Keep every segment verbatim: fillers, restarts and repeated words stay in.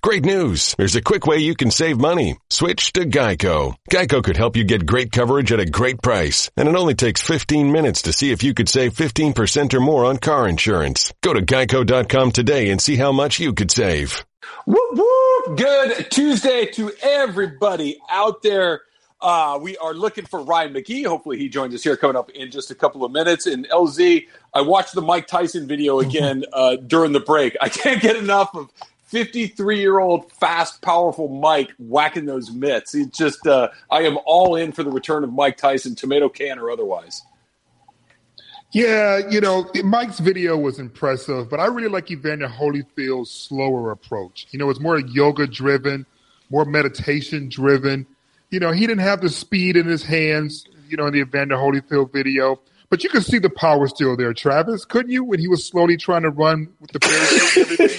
Great news. There's a quick way you can save money. Switch to Geico. Geico could help you get great coverage at a great price. And it only takes fifteen minutes to see if you could save fifteen percent or more on car insurance. Go to geico dot com today and see how much you could save. Whoop, whoop. Good Tuesday to everybody out there. Uh, we are looking for Ryan McGee. Hopefully he joins us here coming up in just a couple of minutes. And L Z, I watched the Mike Tyson video again uh, during the break. I can't get enough of fifty-three-year-old, fast, powerful Mike whacking those mitts. He just, uh, I am all in for the return of Mike Tyson, tomato can or otherwise. Yeah, you know, Mike's video was impressive, but I really like Evander Holyfield's slower approach. You know, it's more yoga-driven, more meditation-driven. You know, he didn't have the speed in his hands, you know, in the Evander Holyfield video. But you could see the power still there, Travis, couldn't you, when he was slowly trying to run with the barricade?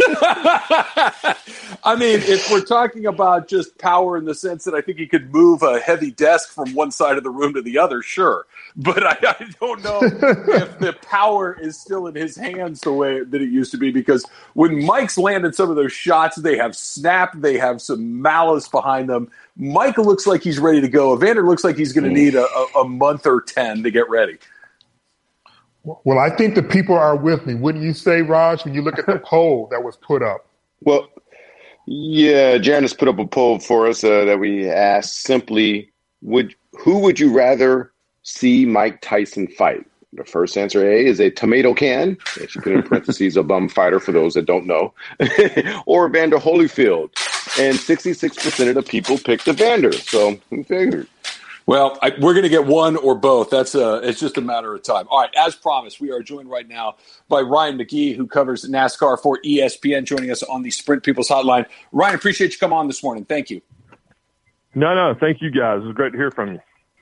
I mean, if we're talking about just power in the sense that I think he could move a heavy desk from one side of the room to the other, sure. But I, I don't know if the power is still in his hands the way that it used to be, because when Mike's landed some of those shots, they have snap, they have some malice behind them. Mike looks like he's ready to go. Evander looks like he's going to need a, a, a month or ten to get ready. Well, I think the people are with me. Wouldn't you say, Raj, when you look at the poll that was put up? Well, yeah, Janice put up a poll for us uh, that we asked simply, would who would you rather see Mike Tyson fight? The first answer, A, is a tomato can. She put in parentheses, a bum fighter for those that don't know. Or Evander Holyfield. And sixty-six percent of the people picked Evander. So who figured? Well, I, we're going to get one or both. That's a, it's just a matter of time. All right, as promised, we are joined right now by Ryan McGee, who covers NASCAR for E S P N, joining us on the Sprint People's Hotline. Ryan, appreciate you coming on this morning. Thank you. No, no, thank you guys. It was great to hear from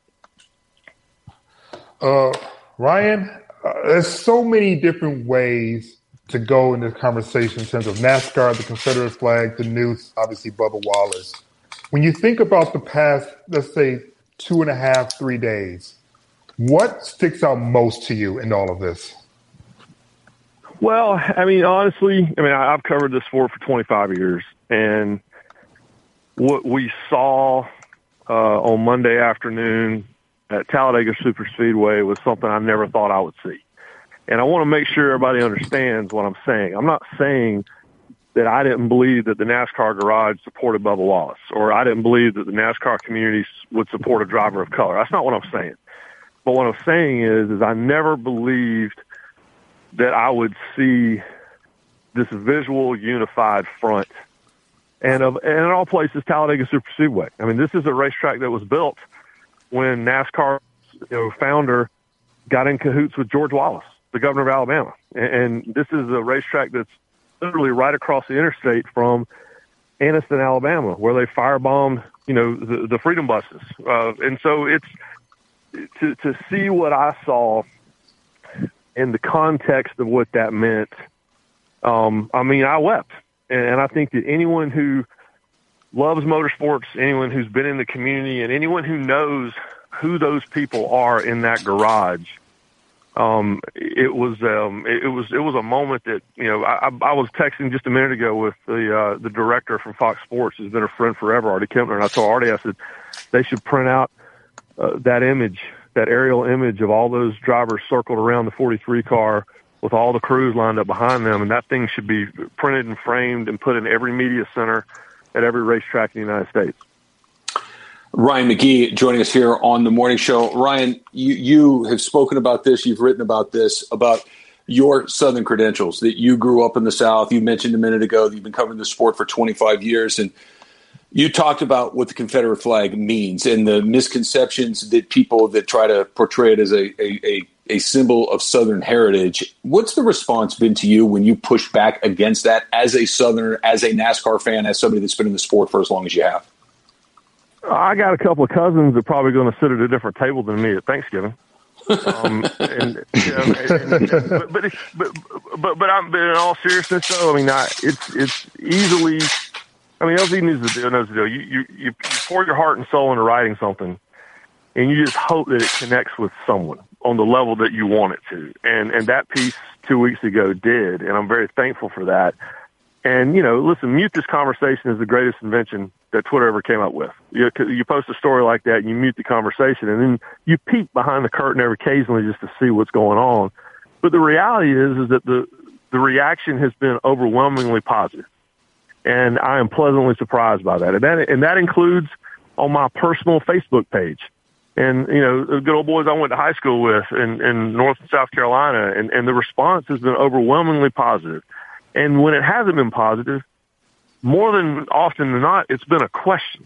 you. Uh, Ryan, uh, there's so many different ways to go in this conversation in terms of NASCAR, the Confederate flag, the noose, obviously Bubba Wallace. When you think about the past, let's say, two and a half, three days, what sticks out most to you in all of this? Well, I mean, honestly, I mean, I've covered this sport for twenty-five years, and what we saw uh, on Monday afternoon at Talladega Superspeedway was something I never thought I would see. And I want to make sure everybody understands what I'm saying. I'm not saying that I didn't believe that the NASCAR garage supported Bubba Wallace, or I didn't believe that the NASCAR community would support a driver of color. That's not what I'm saying. But what I'm saying is, is I never believed that I would see this visual unified front. And, of, and in all places, Talladega Superspeedway. I mean, this is a racetrack that was built when NASCAR, you know, founder got in cahoots with George Wallace, the governor of Alabama. And, and this is a racetrack that's literally right across the interstate from Anniston, Alabama, where they firebombed, you know, the, the Freedom buses. Uh, and so it's to, to see what I saw in the context of what that meant. Um, I mean, I wept. And, and I think that anyone who loves motorsports, anyone who's been in the community, and anyone who knows who those people are in that garage, Um, it was, um, it, it was, it was a moment that, you know, I, I was texting just a minute ago with the, uh, the director from Fox Sports, who's been a friend forever, Artie Kempner. And I told Artie, I said, they should print out uh, that image, that aerial image of all those drivers circled around the forty-three car with all the crews lined up behind them. And that thing should be printed and framed and put in every media center at every racetrack in the United States. Ryan McGee joining us here on the morning show. Ryan, you, you have spoken about this. You've written about this, about your Southern credentials, that you grew up in the South. You mentioned a minute ago that you've been covering the sport for twenty-five years. And you talked about what the Confederate flag means and the misconceptions that people that try to portray it as a, a, a, a symbol of Southern heritage. What's the response been to you when you push back against that as a Southerner, as a NASCAR fan, as somebody that's been in the sport for as long as you have? I got a couple of cousins that are probably going to sit at a different table than me at Thanksgiving. Um, and, you know, and, and, but, but, but, but, but, I'm, but in all seriousness, though, I mean, I, it's, it's easily, I mean, L Z knows the deal, knows the deal. You, you, you pour your heart and soul into writing something, and you just hope that it connects with someone on the level that you want it to. And, and that piece two weeks ago did, and I'm very thankful for that. And, you know, listen, mute this conversation is the greatest invention that Twitter ever came up with. You, you post a story like that and you mute the conversation, and then you peek behind the curtain every occasionally just to see what's going on. But the reality is, is that the, the reaction has been overwhelmingly positive. And I am pleasantly surprised by that. And that, and that includes on my personal Facebook page. And, you know, the good old boys I went to high school with in, in North and South Carolina, and, and the response has been overwhelmingly positive. And when it hasn't been positive, more than often than not, it's been a question.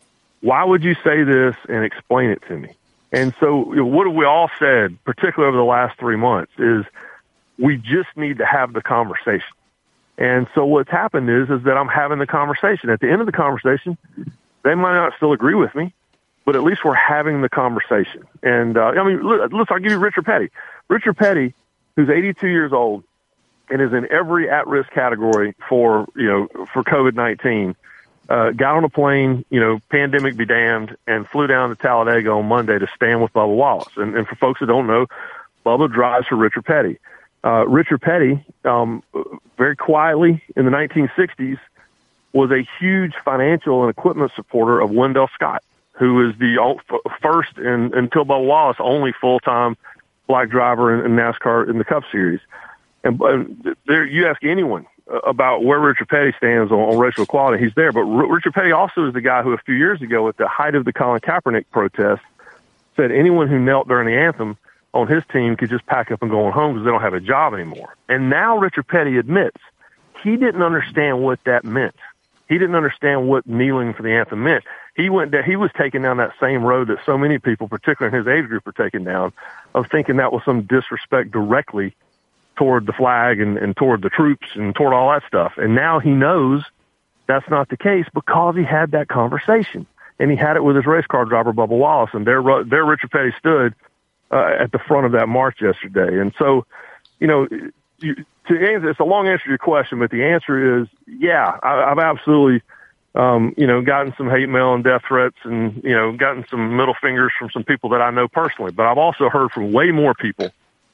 Why would you say this, and explain it to me? And so you know, what have we all said, particularly over the last three months, is we just need to have the conversation. And so what's happened is, is that I'm having the conversation. At the end of the conversation, they might not still agree with me, but at least we're having the conversation. And, uh, I mean, listen, I'll give you Richard Petty. Richard Petty, who's eighty-two years old and is in every at-risk category for, you know, for COVID nineteen, uh, got on a plane, you know, pandemic be damned, and flew down to Talladega on Monday to stand with Bubba Wallace. And, and for folks that don't know, Bubba drives for Richard Petty. Uh, Richard Petty, um, very quietly in the nineteen sixties, was a huge financial and equipment supporter of Wendell Scott, who is the first and until Bubba Wallace only full-time black driver in, in NASCAR in the Cup Series. And, and there, you ask anyone about where Richard Petty stands on, on racial equality, he's there. But R- Richard Petty also is the guy who a few years ago, at the height of the Colin Kaepernick protest, said anyone who knelt during the anthem on his team could just pack up and go on home because they don't have a job anymore. And now Richard Petty admits he didn't understand what that meant. He didn't understand what kneeling for the anthem meant. He went down, he was taking down that same road that so many people, particularly in his age group, are taking down, of thinking that was some disrespect directly toward the flag and, and toward the troops and toward all that stuff. And now he knows that's not the case because he had that conversation. And he had it with his race car driver, Bubba Wallace. And there, there Richard Petty stood uh, at the front of that march yesterday. And so, you know, you, to answer, it's a long answer to your question, but the answer is, yeah, I, I've absolutely, um, you know, gotten some hate mail and death threats and, you know, gotten some middle fingers from some people that I know personally. But I've also heard from way more people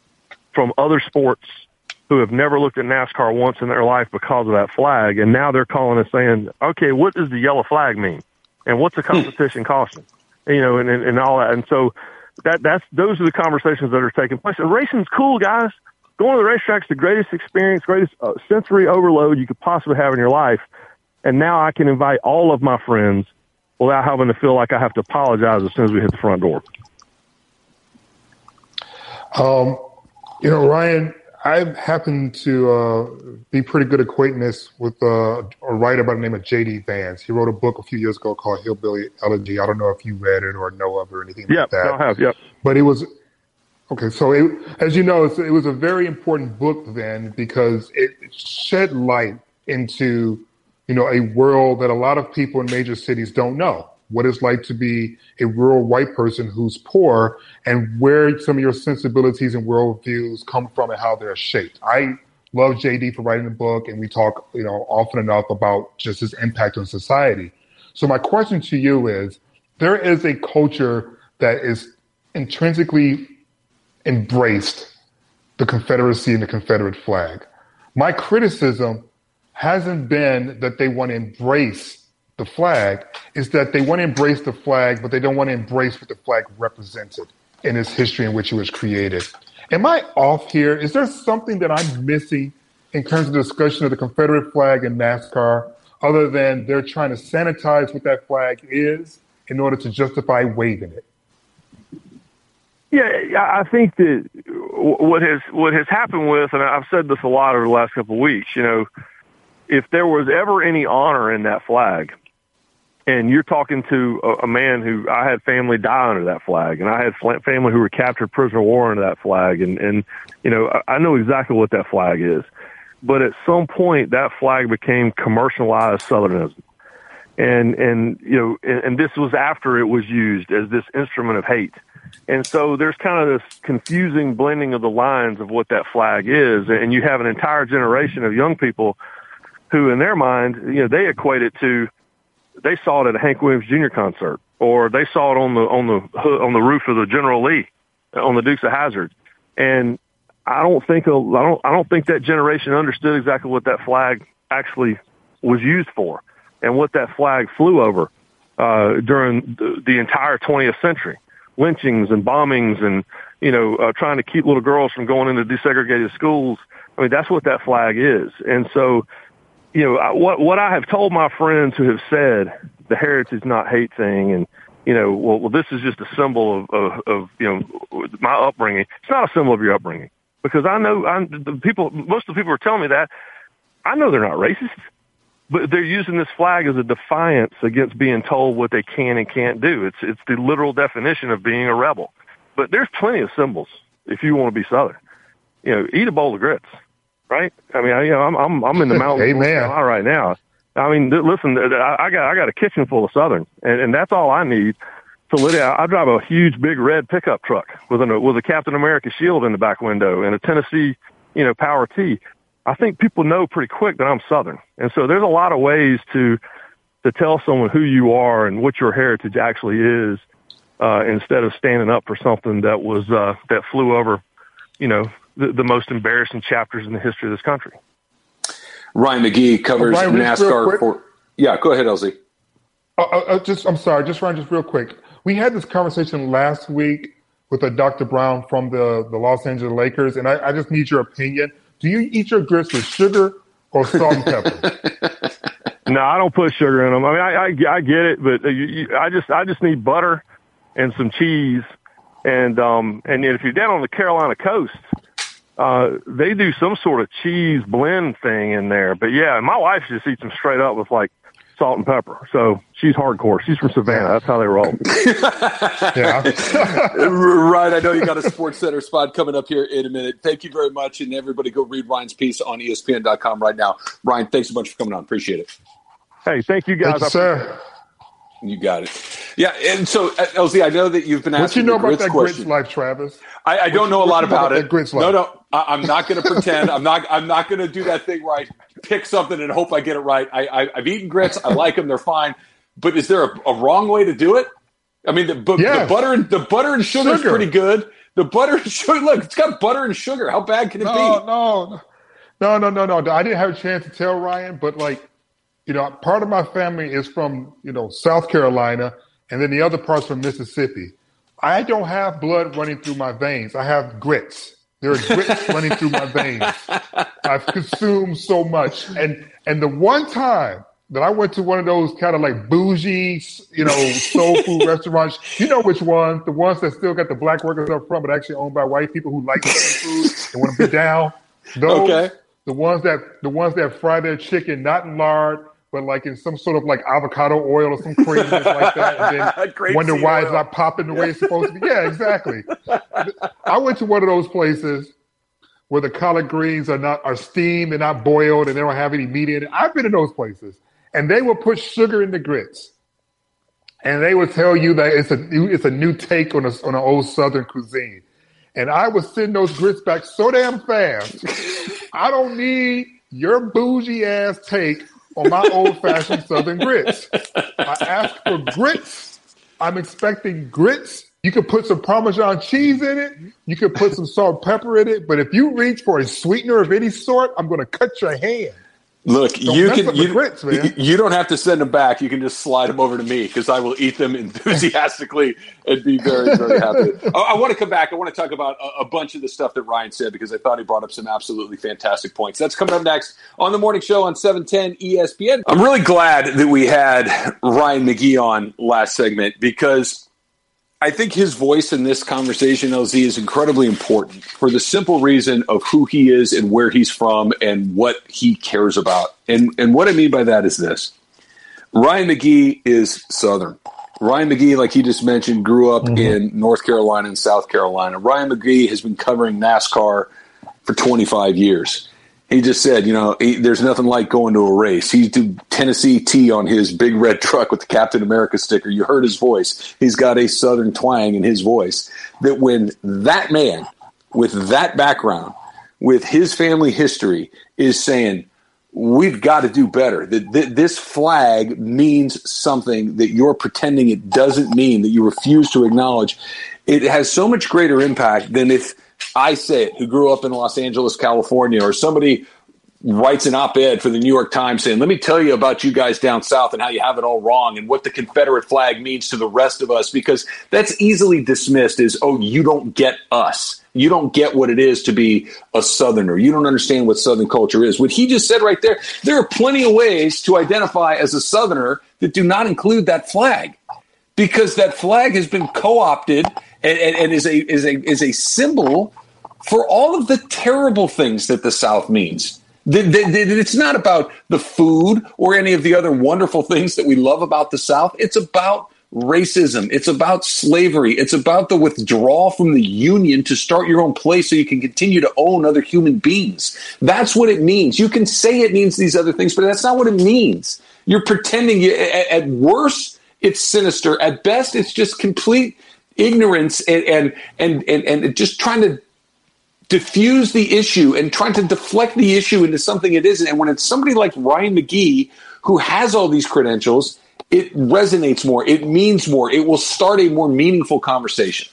from other sports who have never looked at NASCAR once in their life because of that flag. And now they're calling us saying, okay, what does the yellow flag mean? And what's a competition costing? You know, and, and, and all that. And so that, that's, those are the conversations that are taking place. And racing's cool, guys. Going to the racetrack's the greatest experience, greatest uh, sensory overload you could possibly have in your life. And now I can invite all of my friends without having to feel like I have to apologize as soon as we hit the front door. Um, you know, Ryan, I happen to uh, be pretty good acquaintance with uh, a writer by the name of J D Vance. He wrote a book a few years ago called Hillbilly Elegy. I don't know if you read it or know of it or anything yep, like that. Yeah, I have, yep. But it was, okay, so it, as you know, it was a very important book then because it shed light into, you know, a world that a lot of people in major cities don't know. What it's like to be a rural white person who's poor and where some of your sensibilities and worldviews come from and how they're shaped. I love J D for writing the book, and we talk, you know, often enough about just his impact on society. So my question to you is, there is a culture that is intrinsically embraced the Confederacy and the Confederate flag. My criticism hasn't been that they want to embrace the flag, is that they want to embrace the flag, but they don't want to embrace what the flag represented in its history in which it was created. Am I off here? Is there something that I'm missing in terms of the discussion of the Confederate flag in NASCAR, other than they're trying to sanitize what that flag is in order to justify waving it? Yeah, I think that what has what has happened with, and I've said this a lot over the last couple of weeks, you know, if there was ever any honor in that flag, and you're talking to a, a man who, I had family die under that flag, and I had family who were captured prisoner of war under that flag, and, and you know, I, I know exactly what that flag is. But at some point, that flag became commercialized Southernism. And, and you know, and, and this was after it was used as this instrument of hate. And so there's kind of this confusing blending of the lines of what that flag is, and you have an entire generation of young people who, in their mind, you know, they equate it to, they saw it at a Hank Williams Junior concert, or they saw it on the on the on the roof of the General Lee, on the Dukes of Hazzard. And I don't think I don't I don't think that generation understood exactly what that flag actually was used for and what that flag flew over uh, during the, the entire twentieth century. Lynchings and bombings and, you know, uh, trying to keep little girls from going into desegregated schools. I mean, that's what that flag is. And so, you know, I, what, what I have told my friends who have said the heritage not hate thing and, you know, well, well this is just a symbol of, of, of, you know, my upbringing. It's not a symbol of your upbringing because I know I'm, the people, most of the people are telling me that. I know they're not racist, but they're using this flag as a defiance against being told what they can and can't do. It's it's the literal definition of being a rebel. But there's plenty of symbols if you want to be Southern. You know, eat a bowl of grits, right? I mean, I, you know, I'm I'm I'm in the mountains right now. I mean, listen, I got I got a kitchen full of Southern, and, and that's all I need to lit it. I drive a huge, big red pickup truck with a with a Captain America shield in the back window and a Tennessee, you know, Power T. I think people know pretty quick that I'm Southern. And so there's a lot of ways to to tell someone who you are and what your heritage actually is uh, instead of standing up for something that was uh, that flew over, you know, the, the most embarrassing chapters in the history of this country. Ryan McGee covers oh, Ryan, NASCAR. For, yeah, go ahead, L Z. Uh, uh, just, I'm sorry, just Ryan, just real quick. We had this conversation last week with a Doctor Brown from the, the Los Angeles Lakers, and I, I just need your opinion. Do you eat your grits with sugar or salt and pepper? No, I don't put sugar in them. I mean, I I, I get it, but you, you, I just I just need butter and some cheese, and um and if you're down on the Carolina coast, uh, they do some sort of cheese blend thing in there. But yeah, my wife just eats them straight up with like salt and pepper. So she's hardcore. She's from Savannah. That's how they roll. Yeah. Ryan, I know you got a Sports Center spot coming up here in a minute. Thank you very much. And everybody go read Ryan's piece on E S P N dot com right now. Ryan, thanks so much for coming on. Appreciate it. Hey, thank you guys. Thank you, sir. You got it. Yeah, and so, L Z, I know that you've been asking what you know the about grits that question. grits life, Travis? I, I don't what know you, a lot you know about, about it. Grits no, life? no, I, I'm not going to pretend. I'm not. I'm not going to do that thing where I pick something and hope I get it right. I, I, I've eaten grits. I like them. They're fine. But is there a, a wrong way to do it? I mean, the, bu- yes. the butter and the butter and sugar is pretty good. The butter and sugar. Look, it's got butter and sugar. How bad can it no, be? No, no, no, no, no, no. I didn't have a chance to tell Ryan, but like, you know, part of my family is from, you know, South Carolina, and then the other part's from Mississippi. I don't have blood running through my veins. I have grits. There are grits running through my veins. I've consumed so much. And and the one time that I went to one of those kind of like bougie, you know, soul food restaurants, you know which ones, the ones that still got the black workers up front, but actually owned by white people who like Southern food and want to be down. Those, okay. the ones that the ones that fry their chicken not in lard, but like in some sort of like avocado oil or some craziness like that, and then wonder why oil. It's not popping the way it's supposed to be. Yeah, exactly. I went to one of those places where the collard greens are not are steamed, they're not boiled, and they don't have any meat in it. I've been in those places, and they will put sugar in the grits, and they will tell you that it's a new, it's a new take on a, on an old Southern cuisine. And I was sending those grits back so damn fast. I don't need your bougie ass take on my old-fashioned Southern grits. I asked for grits. I'm expecting grits. You could put some Parmesan cheese in it. You could put some salt and pepper in it. But if you reach for a sweetener of any sort, I'm going to cut your hand. Look, don't you can you, grits, man. you don't have to send them back. You can just slide them over to me because I will eat them enthusiastically and be very, very happy. I, I want to come back. I want to talk about a, a bunch of the stuff that Ryan said because I thought he brought up some absolutely fantastic points. That's coming up next on the morning show on seven ten E S P N. I'm really glad that we had Ryan McGee on last segment because I think his voice in this conversation, L Z, is incredibly important for the simple reason of who he is and where he's from and what he cares about. And and what I mean by that is this. Ryan McGee is Southern. Ryan McGee, like he just mentioned, grew up mm-hmm. in North Carolina and South Carolina. Ryan McGee has been covering NASCAR for twenty-five years. He just said, you know, he, there's nothing like going to a race. He did Tennessee T on his big red truck with the Captain America sticker. You heard his voice. He's got a Southern twang in his voice. That when that man with that background, with his family history, is saying, we've got to do better. That th- this flag means something that you're pretending it doesn't mean, that you refuse to acknowledge. It has so much greater impact than if I say it, who grew up in Los Angeles, California, or somebody writes an op-ed for the New York Times saying, let me tell you about you guys down south and how you have it all wrong and what the Confederate flag means to the rest of us, because that's easily dismissed as, oh, you don't get us. You don't get what it is to be a Southerner. You don't understand what Southern culture is. What he just said right there, there are plenty of ways to identify as a Southerner that do not include that flag, because that flag has been co-opted and, and, and is a is a is a symbol for all of the terrible things that the South means. The, the, the, it's not about the food or any of the other wonderful things that we love about the South. It's about racism. It's about slavery. It's about the withdrawal from the Union to start your own place so you can continue to own other human beings. That's what it means. You can say it means these other things, but that's not what it means. You're pretending. You, at, at worst, it's sinister. At best, it's just complete ignorance and and and and, and just trying to diffuse the issue and trying to deflect the issue into something it isn't. And when it's somebody like Ryan McGee who has all these credentials, it resonates more. It means more. It will start a more meaningful conversation.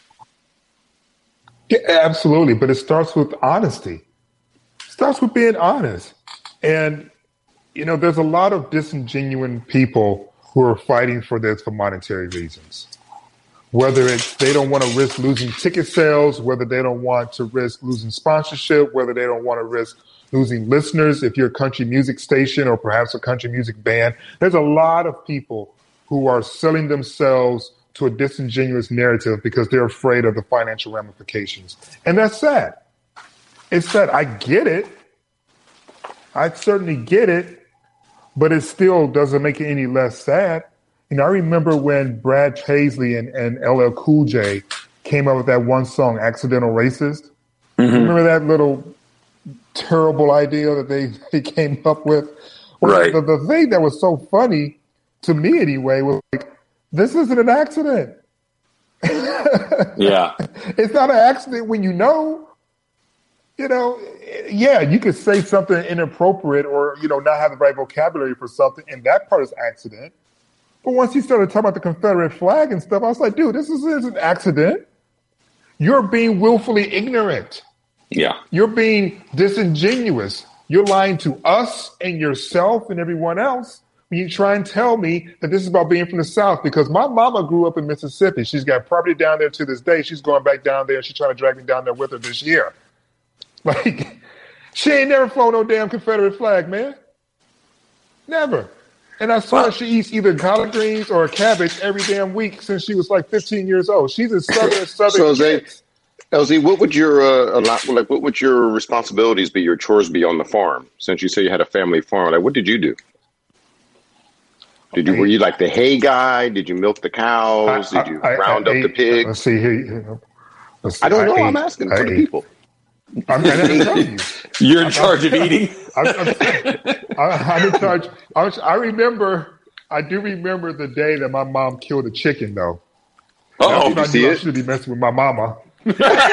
Yeah, absolutely. But it starts with honesty. It starts with being honest. And, you know, there's a lot of disingenuous people who are fighting for this for monetary reasons. Whether it's they don't want to risk losing ticket sales, whether they don't want to risk losing sponsorship, whether they don't want to risk losing listeners if you're a country music station or perhaps a country music band. There's a lot of people who are selling themselves to a disingenuous narrative because they're afraid of the financial ramifications. And that's sad. It's sad. I get it. I certainly get it, but it still doesn't make it any less sad. You know, I remember when Brad Paisley and, and L L Cool J came up with that one song, Accidental Racist. Mm-hmm. Remember that little terrible idea that they, they came up with? Well, right. The, the thing that was so funny, to me anyway, was like, this isn't an accident. Yeah. It's not an accident when you know. You know, yeah, you could say something inappropriate or, you know, not have the right vocabulary for something, and that part is accident. But once he started talking about the Confederate flag and stuff, I was like, dude, this is, this is an accident. You're being willfully ignorant. Yeah. You're being disingenuous. You're lying to us and yourself and everyone else when you try and tell me that this is about being from the South, because my mama grew up in Mississippi. She's got property down there to this day. She's going back down there and she's trying to drag me down there with her this year. Like, she ain't never flown no damn Confederate flag, man. Never. And I swear well, she eats either collard greens or a cabbage every damn week since she was like fifteen years old. She's a southern southern. So, Zay, L Z, what would your uh, like? What would your responsibilities be? Your chores be on the farm? Since you say you had a family farm, like what did you do? Did you were you like the hay guy? Did you milk the cows? I, did you I, round I, I, up the pigs? Let's see here. Let's see, I don't know. I I'm ate, asking for the people. I'm, I'm you. You're in I'm, charge I'm, of eating. I'm, I'm, I'm in charge. I, I remember. I do remember the day that my mom killed a chicken, though. Oh, did you see I it? should be messing with my mama. was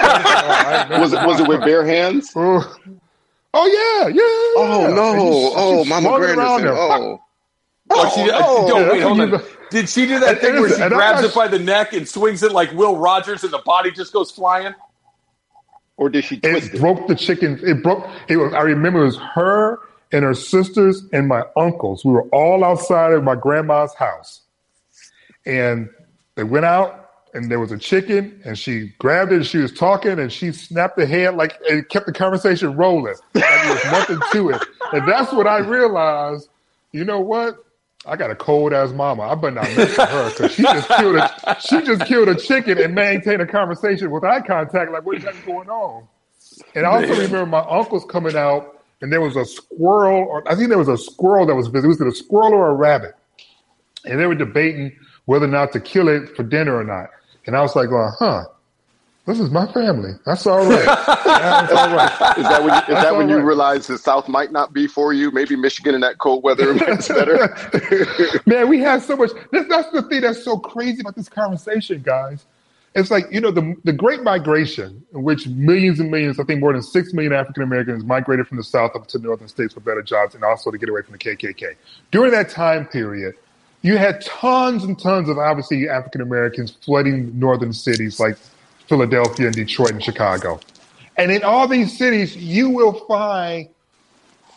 it was it with bare hands? Oh, oh yeah, yeah. Oh no! She, oh, she Mama Grandison. Oh. Oh, she, oh, don't, yeah, wait, hold on. you, Did she do that and, thing and, where she and grabs not, it by the neck and swings it like Will Rogers and the body just goes flying? Or did she twist it? It broke the chicken. It broke. It was. I remember it was her and her sisters and my uncles. We were all outside of my grandma's house. And they went out and there was a chicken and she grabbed it and she was talking and she snapped the head like and kept the conversation rolling. Like there was nothing to it. And that's what I realized, you know what? I got a cold ass mama. I better not mess with her because she just killed a she just killed a chicken and maintained a conversation with eye contact. Like, what is that going on? And I also Man. remember my uncles coming out, and there was a squirrel, or I think there was a squirrel that was visiting. Was it a squirrel or a rabbit? And they were debating whether or not to kill it for dinner or not. And I was like, well, huh. This is my family. That's all right. That's all right. Is that when you, is That's that when you right. realize the South might not be for you? Maybe Michigan in that cold weather is better. Man, we have so much. That's, that's the thing that's so crazy about this conversation, guys. It's like, you know, the the Great Migration, in which millions and millions, I think more than six million African Americans migrated from the South up to the northern states for better jobs and also to get away from the K K K. During that time period, you had tons and tons of obviously African Americans flooding northern cities like Philadelphia and Detroit and Chicago. And in all these cities, you will find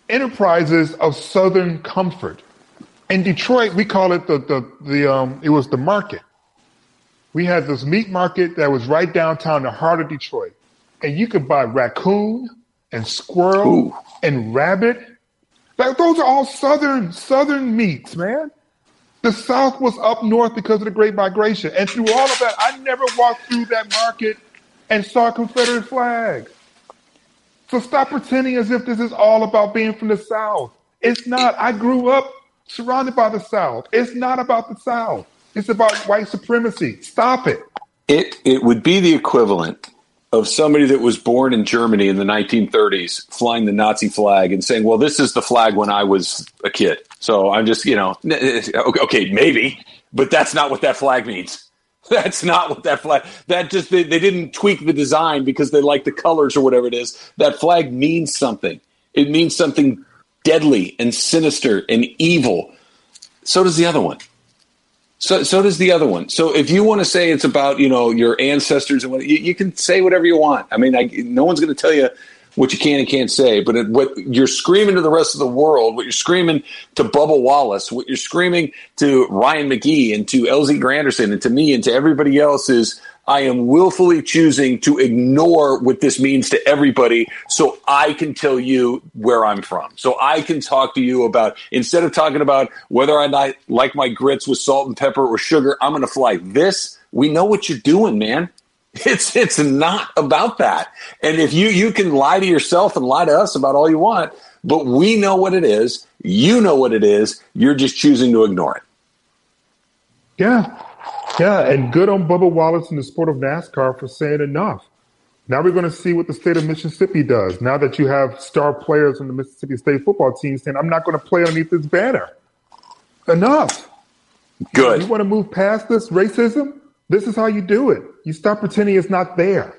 enterprises of Southern comfort. In Detroit, we call it the, the, the um, it was the market. We had this meat market that was right downtown, the heart of Detroit. And you could buy raccoon and squirrel Ooh. and rabbit. Like, those are all Southern, Southern meats, man. The South was up north because of the Great Migration. And through all of that, I never walked through that market and saw a Confederate flag. So stop pretending as if this is all about being from the South. It's not. I grew up surrounded by the South. It's not about the South. It's about white supremacy. Stop it. It it would be the equivalent of somebody that was born in Germany in the nineteen thirties flying the Nazi flag and saying, well, this is the flag when I was a kid. So I'm just, you know, okay, maybe, but that's not what that flag means. That's not what that flag, that just, they, they didn't tweak the design because they like the colors or whatever it is. That flag means something. It means something deadly and sinister and evil. So does the other one. So so does the other one. So if you want to say it's about, you know, your ancestors and what, you, you can say whatever you want. I mean, I, no one's going to tell you what you can and can't say, but it, what you're screaming to the rest of the world, what you're screaming to Bubba Wallace, what you're screaming to Ryan McGee and to L Z Granderson and to me and to everybody else is, I am willfully choosing to ignore what this means to everybody so I can tell you where I'm from. So I can talk to you about, instead of talking about whether I not like my grits with salt and pepper or sugar, I'm going to fly this. We know what you're doing, man. It's it's not about that. And if you, you can lie to yourself and lie to us about all you want, but we know what it is. You know what it is. You're just choosing to ignore it. Yeah. Yeah, and good on Bubba Wallace in the sport of NASCAR for saying enough. Now we're going to see what the state of Mississippi does. Now that you have star players on the Mississippi State football team saying, I'm not going to play underneath this banner. Enough. Good. You want to move past this racism? This is how you do it. You stop pretending it's not there.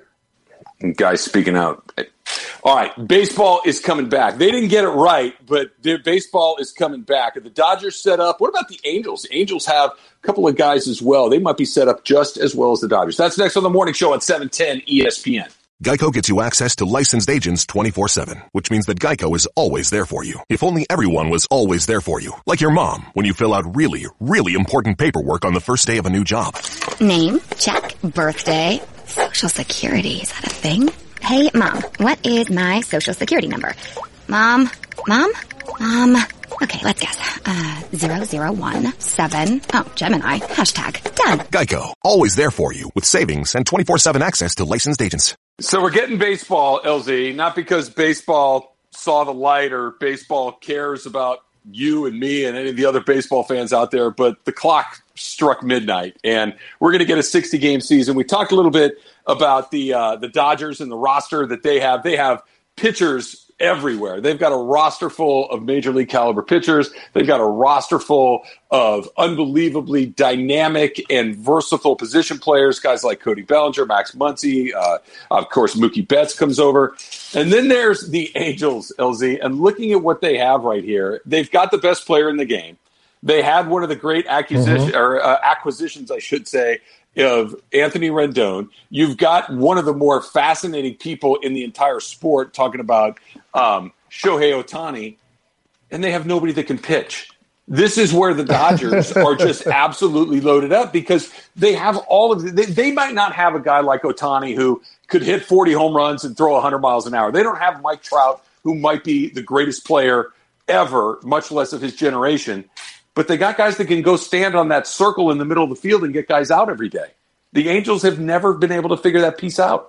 Guys speaking out. All right, baseball is coming back. They didn't get it right, but their baseball is coming back. Are the Dodgers set up? What about the Angels? The Angels have a couple of guys as well. They might be set up just as well as the Dodgers. That's next on the morning show at seven ten E S P N. Geico gets you access to licensed agents twenty-four seven, which means that Geico is always there for you. If only everyone was always there for you. Like your mom, when you fill out really, really important paperwork on the first day of a new job. Name? Check. Birthday? Social Security. Is that a thing? Hey, Mom, what is my Social Security number? Mom? Mom? Mom? Okay, let's guess. Uh, zero zero one seven. Oh, Gemini. Hashtag. Done. Geico. Always there for you with savings and twenty-four seven access to licensed agents. So we're getting baseball, L Z, not because baseball saw the light or baseball cares about you and me and any of the other baseball fans out there, but the clock struck midnight, and we're going to get a sixty-game season. We talked a little bit about the uh, the Dodgers and the roster that they have. They have pitchers everywhere. They've got a roster full of major league caliber pitchers. They've got a roster full of unbelievably dynamic and versatile position players, guys like Cody Bellinger, Max Muncy, uh, of course, Mookie Betts comes over. And then there's the Angels, L Z, and looking at what they have right here, they've got the best player in the game. They had one of the great acquisition, mm-hmm. or uh, acquisitions, I should say, of Anthony Rendon. You've got one of the more fascinating people in the entire sport talking about um, Shohei Ohtani, and they have nobody that can pitch. This is where the Dodgers are just absolutely loaded up because they have all of the, they, they might not have a guy like Ohtani who could hit forty home runs and throw one hundred miles an hour. They don't have Mike Trout, who might be the greatest player ever, much less of his generation. But they got guys that can go stand on that circle in the middle of the field and get guys out every day. The Angels have never been able to figure that piece out.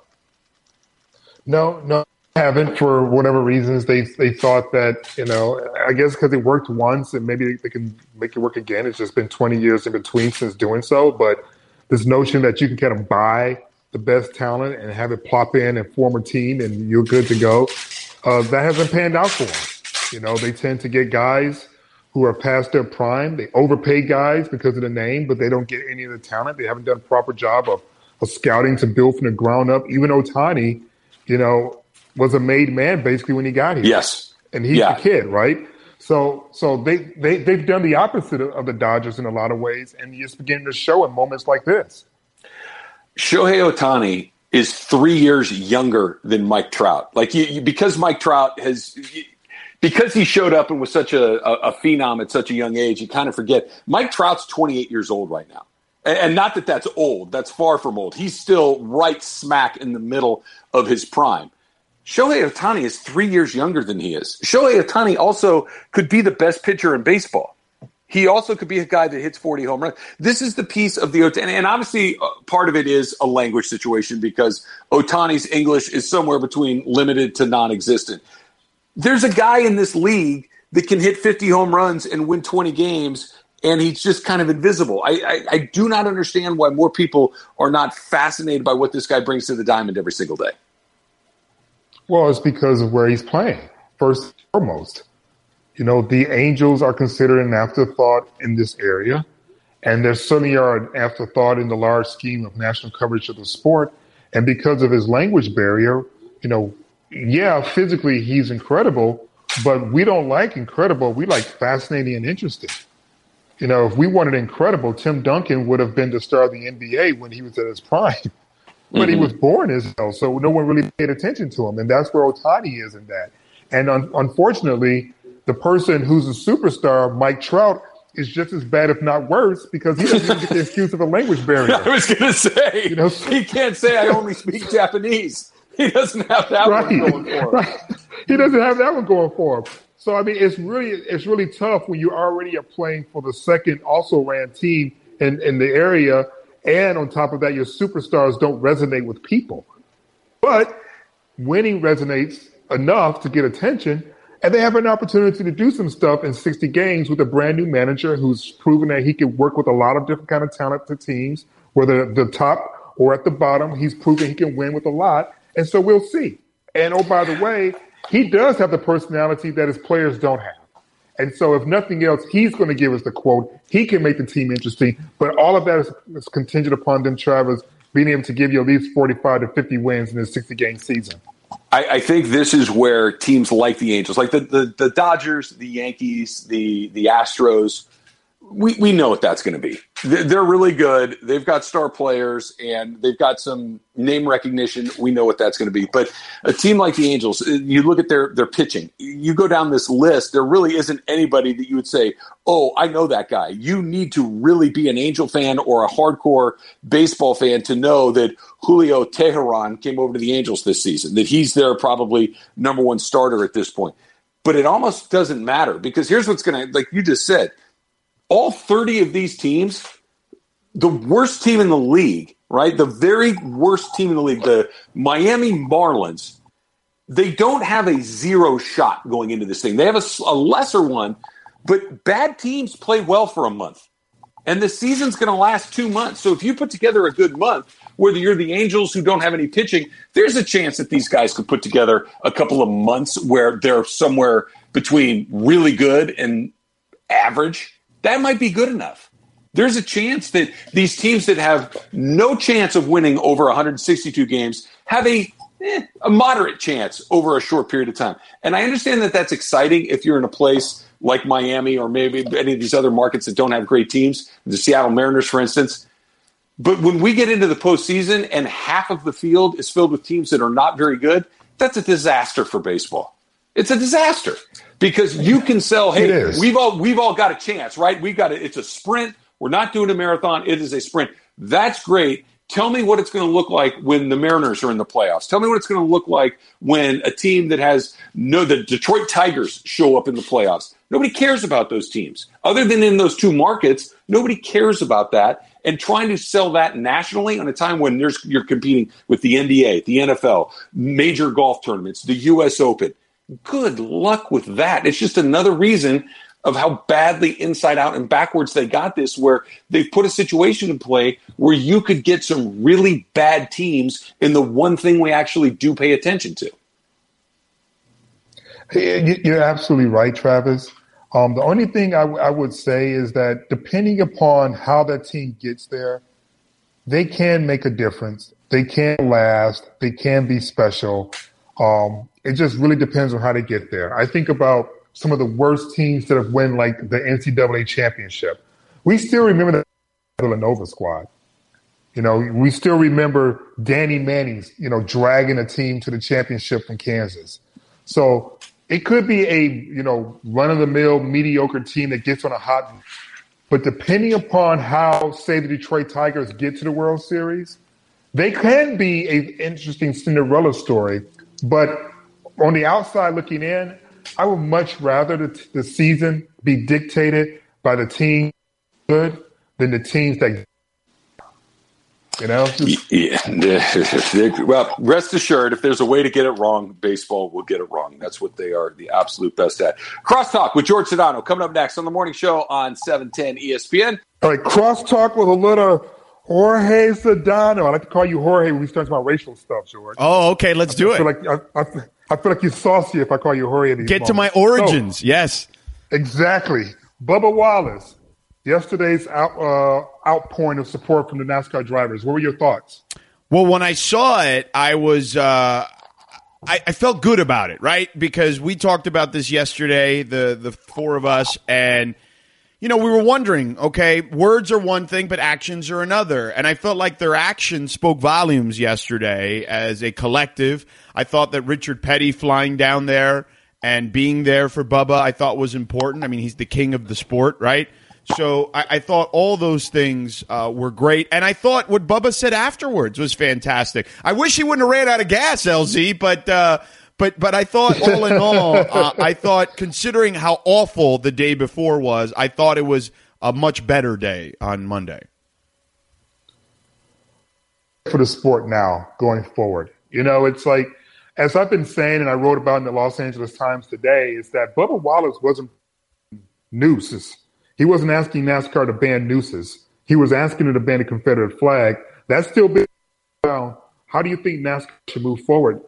No, no, haven't for whatever reasons. They they thought that, you know, I guess because it worked once and maybe they can make it work again. It's just been twenty years in between since doing so. But this notion that you can kind of buy the best talent and have it plop in and form a team and you're good to go, uh, that hasn't panned out for them. You know, they tend to get guys who are past their prime. They overpay guys because of the name, but they don't get any of the talent. They haven't done a proper job of, of scouting to build from the ground up. Even Ohtani, you know, was a made man basically when he got here. Yes. And he's yeah. a kid, right? So so they, they, they've done the opposite of, of the Dodgers in a lot of ways, and it's beginning to show in moments like this. Shohei Ohtani is three years younger than Mike Trout. Like you, you, because Mike Trout has – because he showed up and was such a, a, a phenom at such a young age, you kind of forget. Mike Trout's twenty-eight years old right now. And, and not that that's old. That's far from old. He's still right smack in the middle of his prime. Shohei Ohtani is three years younger than he is. Shohei Ohtani also could be the best pitcher in baseball. He also could be a guy that hits forty home runs. This is the piece of the Ohtani. And obviously, uh, part of it is a language situation because Ohtani's English is somewhere between limited to non-existent. There's a guy in this league that can hit fifty home runs and win twenty games, and he's just kind of invisible. I, I, I do not understand why more people are not fascinated by what this guy brings to the diamond every single day. Well, it's because of where he's playing, first and foremost. You know, the Angels are considered an afterthought in this area, and they certainly are an afterthought in the large scheme of national coverage of the sport. And because of his language barrier, you know, yeah, physically he's incredible, but we don't like incredible. We like fascinating and interesting. You know, if we wanted incredible, Tim Duncan would have been the star of the N B A when he was at his prime. But mm-hmm. he was born as hell, so no one really paid attention to him. And that's where Ohtani is in that. And un- unfortunately, the person who's a superstar, Mike Trout, is just as bad, if not worse, because he doesn't even get the excuse of a language barrier. I was going to say, you know, he can't say I only speak Japanese. He doesn't have that right, one going for him. Right. He doesn't have that one going for him. So, I mean, it's really it's really tough when you already are playing for the second also-ran team in, in the area, and on top of that, your superstars don't resonate with people. But winning resonates enough to get attention, and they have an opportunity to do some stuff in sixty games with a brand new manager who's proven that he can work with a lot of different kind of talented teams, whether at the top or at the bottom. He's proven he can win with a lot, and so we'll see. And oh, by the way, he does have the personality that his players don't have. And so if nothing else, he's going to give us the quote. He can make the team interesting, but all of that is, is contingent upon them, Travis, being able to give you at least forty-five to fifty wins in a sixty-game season. I, I think this is where teams like the Angels, like the, the, the Dodgers, the Yankees, the the Astros, we, we know what that's going to be. They're really good. They've got star players, and they've got some name recognition. We know what that's going to be. But a team like the Angels, you look at their, their pitching. You go down this list, there really isn't anybody that you would say, oh, I know that guy. You need to really be an Angel fan or a hardcore baseball fan to know that Julio Teheran came over to the Angels this season, that he's their probably number one starter at this point. But it almost doesn't matter because here's what's going to, like you just said, all thirty of these teams, the worst team in the league, right? The very worst team in the league, the Miami Marlins, they don't have a zero shot going into this thing. They have a, a lesser one, but bad teams play well for a month. And the season's going to last two months. So if you put together a good month, whether you're the Angels who don't have any pitching, there's a chance that these guys could put together a couple of months where they're somewhere between really good and average. That might be good enough. There's a chance that these teams that have no chance of winning over one hundred sixty-two games have a, eh, a moderate chance over a short period of time. And I understand that that's exciting if you're in a place like Miami or maybe any of these other markets that don't have great teams, the Seattle Mariners, for instance. But when we get into the postseason and half of the field is filled with teams that are not very good, that's a disaster for baseball. It's a disaster. Because you can sell, hey, we've all we've all got a chance, right? We've got it. It's a sprint. We're not doing a marathon. It is a sprint. That's great. Tell me what it's going to look like when the Mariners are in the playoffs. Tell me what it's going to look like when a team that has no, the Detroit Tigers show up in the playoffs. Nobody cares about those teams. Other than in those two markets, nobody cares about that. And trying to sell that nationally on a time when there's, you're competing with the N B A, the N F L, major golf tournaments, the U S Open. Good luck with that. It's just another reason of how badly inside out and backwards they got this, where they've put a situation in play where you could get some really bad teams in the one thing we actually do pay attention to. You're absolutely right, Travis. Um, the only thing I, w- I would say is that depending upon how that team gets there, they can make a difference. They can last. They can be special. Um, it just really depends on how they get there. I think about some of the worst teams that have won like the N C double A championship. We still remember the Villanova squad. You know, we still remember Danny Manning's, you know, dragging a team to the championship from Kansas. So it could be a, you know, run-of-the-mill mediocre team that gets on a hot, but depending upon how, say, the Detroit Tigers get to the World Series, they can be an interesting Cinderella story. But on the outside looking in, I would much rather the, the season be dictated by the team good than the teams that, you know? Yeah. Well, rest assured, if there's a way to get it wrong, baseball will get it wrong. That's what they are the absolute best at. Crosstalk with George Sedano coming up next on the morning show on seven ten E S P N. All right, crosstalk with a little Jorge Sedano. I like to call you Jorge when we start talking about racial stuff, George. Oh, okay, let's do I it. Feel like, I, I, I feel like you're saucy if I call you Jorge. Get moments. to my origins, so, yes. Exactly. Bubba Wallace. Yesterday's out, uh, outpouring of support from the NASCAR drivers. What were your thoughts? Well, when I saw it, I was uh, I, I felt good about it, right? Because we talked about this yesterday, the the four of us, and you know we were wondering, okay, words are one thing, but actions are another. And I felt like their actions spoke volumes yesterday as a collective. I thought that Richard Petty flying down there and being there for Bubba, I thought was important. I mean, he's the king of the sport, right? So I, I thought all those things uh, were great. And I thought what Bubba said afterwards was fantastic. I wish he wouldn't have ran out of gas, L Z, but uh, but but I thought all in all, uh, I thought considering how awful the day before was, I thought it was a much better day on Monday. For the sport now, going forward. You know, it's like, as I've been saying and I wrote about in the Los Angeles Times today, is that Bubba Wallace wasn't nooses. He wasn't asking NASCAR to ban nooses. He was asking them to ban the Confederate flag. That's still been around. How do you think NASCAR should move forward?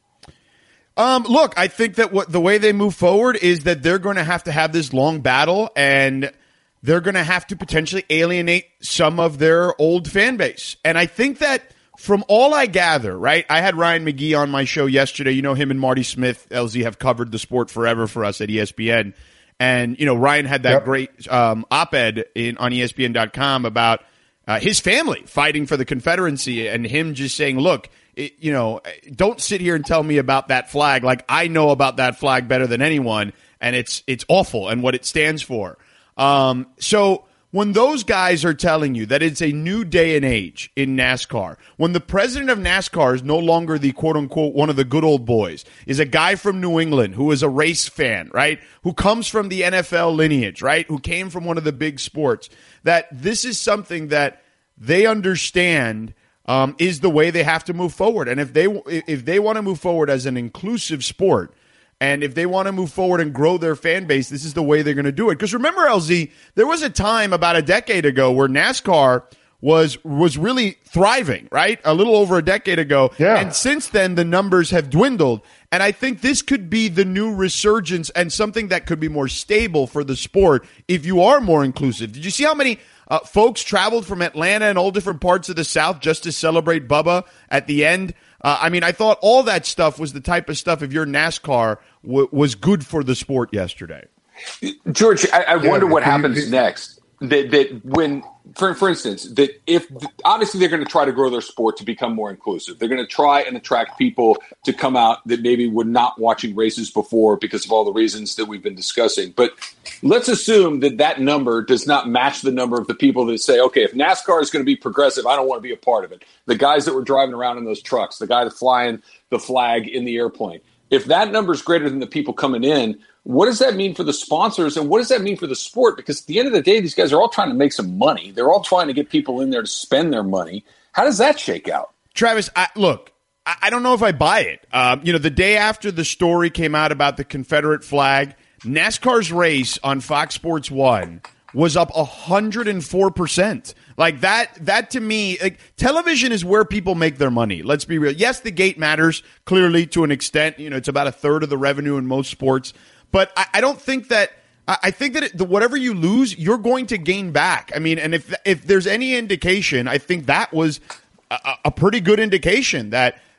Um, look, I think that what the way they move forward is that they're going to have to have this long battle, and they're going to have to potentially alienate some of their old fan base. And I think that from all I gather, right, I had Ryan McGee on my show yesterday. You know, him and Marty Smith, L Z, have covered the sport forever for us at E S P N. And, you know, Ryan had that yep. great um, op-ed in, on E S P N dot com about uh, his family fighting for the Confederacy and him just saying, look, it, you know, don't sit here and tell me about that flag. Like, I know about that flag better than anyone, and it's it's awful and what it stands for. Um, so when those guys are telling you that it's a new day and age in NASCAR, when the president of NASCAR is no longer the quote-unquote one of the good old boys, is a guy from New England who is a race fan, right, who comes from the N F L lineage, right, who came from one of the big sports, that this is something that they understand um, is the way they have to move forward. And if they if they want to move forward as an inclusive sport, and if they want to move forward and grow their fan base, this is the way they're going to do it. Because remember, L Z, there was a time about a decade ago where NASCAR was was really thriving, right? A little over a decade ago. Yeah. And since then, the numbers have dwindled. And I think this could be the new resurgence and something that could be more stable for the sport if you are more inclusive. Did you see how many uh, folks traveled from Atlanta and all different parts of the South just to celebrate Bubba at the end? Uh, I mean, I thought all that stuff was the type of stuff, if you're NASCAR, w- was good for the sport yesterday. George, I, I yeah, wonder what happens next. That, that when, for, for instance, that if obviously they're going to try to grow their sport to become more inclusive. They're going to try and attract people to come out that maybe were not watching races before because of all the reasons that we've been discussing. But let's assume that that number does not match the number of the people that say, okay, if NASCAR is going to be progressive, I don't want to be a part of it. The guys that were driving around in those trucks, the guy that's flying the flag in the airplane. If that number is greater than the people coming in, what does that mean for the sponsors and what does that mean for the sport? Because at the end of the day, these guys are all trying to make some money. They're all trying to get people in there to spend their money. How does that shake out? Travis, I, look, I, I don't know if I buy it. Um, you know, the day after the story came out about the Confederate flag, NASCAR's race on Fox Sports one was up one hundred four percent. Like that, that to me, like, television is where people make their money. Let's be real. Yes, the gate matters clearly to an extent. You know, it's about a third of the revenue in most sports. But I, I don't think that – I think that it, the, whatever you lose, you're going to gain back. I mean, and if if there's any indication, I think that was a, a pretty good indication that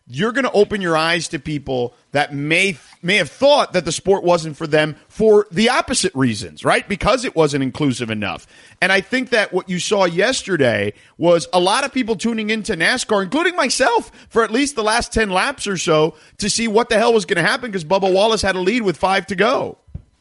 you're going to open your eyes to people that may may have thought that the sport wasn't for them for the opposite reasons, right? Because it wasn't inclusive enough. And I think that what you saw yesterday was a lot of people tuning into NASCAR, including myself, for at least the last ten laps or so to see what the hell was going to happen because Bubba Wallace had a lead with five to go.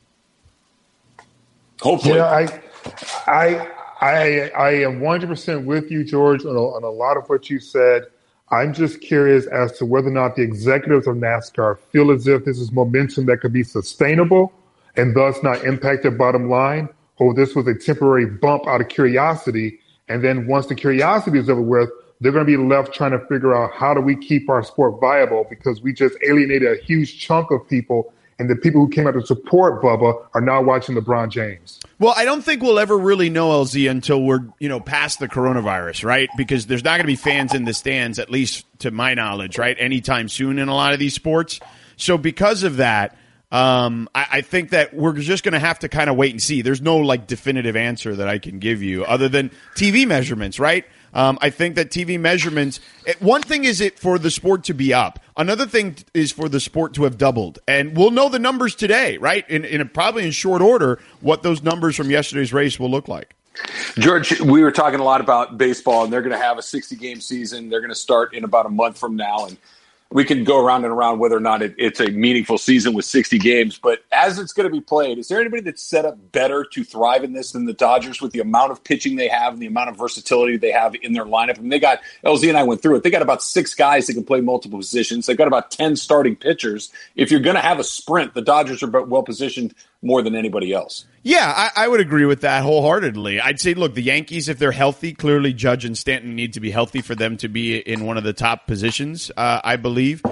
Hopefully. Yeah, I, I, I, I am one hundred percent with you, George, on a, on a lot of what you said. I'm just curious as to whether or not the executives of NASCAR feel as if this is momentum that could be sustainable and thus not impact their bottom line, or this was a temporary bump out of curiosity. And then once the curiosity is over with, they're going to be left trying to figure out how do we keep our sport viable because we just alienated a huge chunk of people. And the people who came out to support Bubba are now watching LeBron James. Well, I don't think we'll ever really know, L Z, until we're, you know, past the coronavirus, right? Because there's not going to be fans in the stands, at least to my knowledge, right, anytime soon in a lot of these sports. So because of that, um, I, I think that we're just going to have to kind of wait and see. There's no, like, definitive answer that I can give you other than T V measurements, right? Um, I think that T V measurements, it, one thing is it for the sport to be up. Another thing is for the sport to have doubled. And we'll know the numbers today, right? In, in a, probably in short order, what those numbers from yesterday's race will look like. George, we were talking a lot about baseball, and they're going to have a sixty-game season. They're going to start in about a month from now, and we can go around and around whether or not it, it's a meaningful season with sixty games. But as it's going to be played, is there anybody that's set up better to thrive in this than the Dodgers with the amount of pitching they have and the amount of versatility they have in their lineup? I mean, they got, L Z and I went through it, they got about six guys that can play multiple positions. They've got about ten starting pitchers. If you're going to have a sprint, the Dodgers are well positioned more than anybody else. Yeah, I, I would agree with that wholeheartedly. I'd say, look, the Yankees, if they're healthy, clearly Judge and Stanton need to be healthy for them to be in one of the top positions, uh, I believe.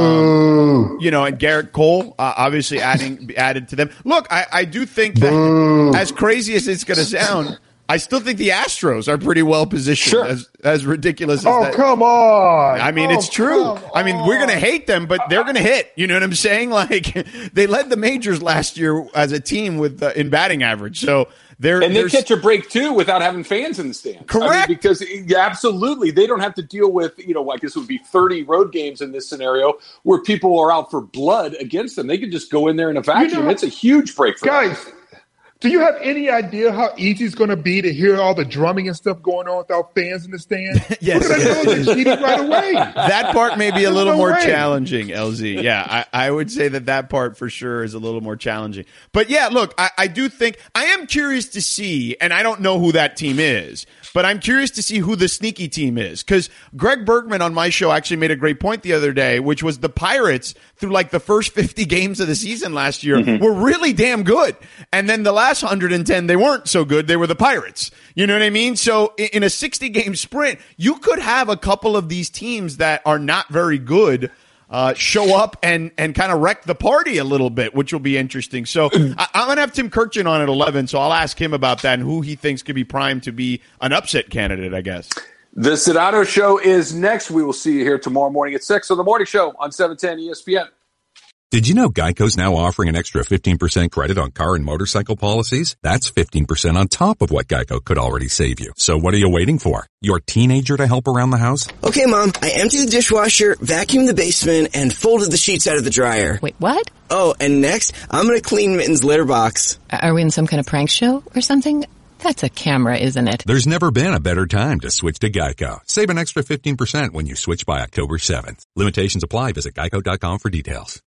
Um, you know, and Garrett Cole, uh, obviously adding added to them. Look, I, I do think that Boo. as crazy as it's going to sound, I still think the Astros are pretty well positioned, sure. as as ridiculous as oh, that. Oh, come on. I mean, oh, it's true. I mean, we're going to hate them, but they're going to hit. You know what I'm saying? Like, they led the majors last year as a team with uh, in batting average. So they're And they they're, catch a break, too, without having fans in the stands. Correct. I mean, because, yeah, absolutely, they don't have to deal with, you know, I guess it would be thirty road games in this scenario where people are out for blood against them. They can just go in there in a vacuum. You know, it's a huge break for guys, them. Do you have any idea how easy it's going to be to hear all the drumming and stuff going on without fans in the stand? Yes. We're going to know they're cheating right away. That part may be a little no more way. challenging, L Z. Yeah, I, I would say that that part for sure is a little more challenging. But yeah, look, I, I do think I am curious to see, and I don't know who that team is, but I'm curious to see who the sneaky team is. Because Greg Bergman on my show actually made a great point the other day, which was the Pirates through like the first fifty games of the season last year mm-hmm. were really damn good. And then the last one hundred ten, they weren't so good. They were the Pirates. You know what I mean? So in a sixty-game sprint, you could have a couple of these teams that are not very good uh, show up and, and kind of wreck the party a little bit, which will be interesting. So I, I'm going to have Tim Kirchin on at eleven, so I'll ask him about that and who he thinks could be primed to be an upset candidate, I guess. The Sedano Show is next. We will see you here tomorrow morning at six on The Morning Show on seven ten E S P N. Did you know Geico's now offering an extra fifteen percent credit on car and motorcycle policies? That's fifteen percent on top of what Geico could already save you. So what are you waiting for? Your teenager to help around the house? Okay, Mom, I emptied the dishwasher, vacuumed the basement, and folded the sheets out of the dryer. Wait, what? Oh, and next, I'm gonna clean Mitten's litter box. Are we in some kind of prank show or something? That's a camera, isn't it? There's never been a better time to switch to Geico. Save an extra fifteen percent when you switch by October seventh. Limitations apply. Visit geico dot com for details.